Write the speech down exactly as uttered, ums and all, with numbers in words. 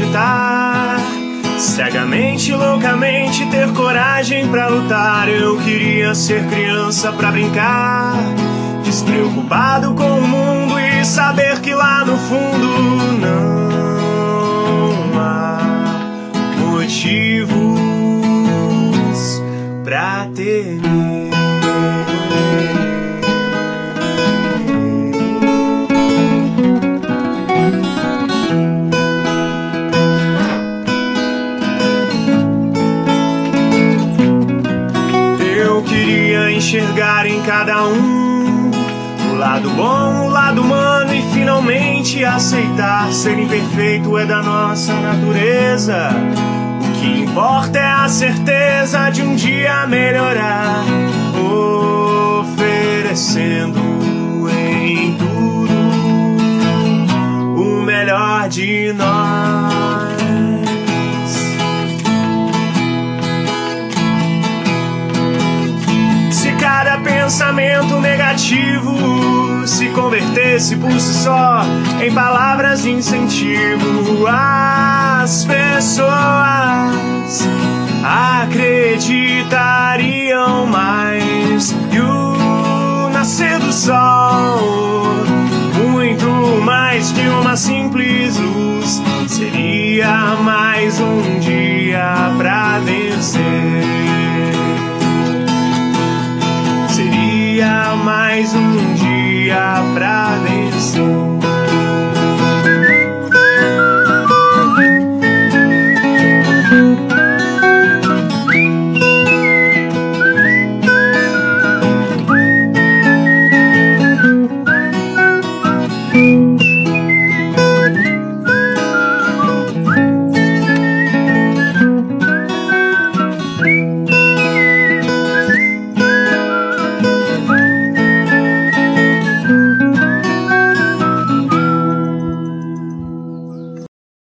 acreditar, cegamente, loucamente, ter coragem pra lutar. Eu queria ser criança pra brincar, despreocupado com o mundo e saber que lá no fundo não há motivos pra temer. Eu queria enxergar em cada um o lado bom, o lado humano, e finalmente aceitar ser imperfeito é da nossa natureza. O que importa é a certeza de um dia melhorar, oferecendo em tudo o melhor de nós. Se cada pensamento negativo se convertesse por si só em palavras de incentivo, as pessoas acreditariam mais que o nascer do sol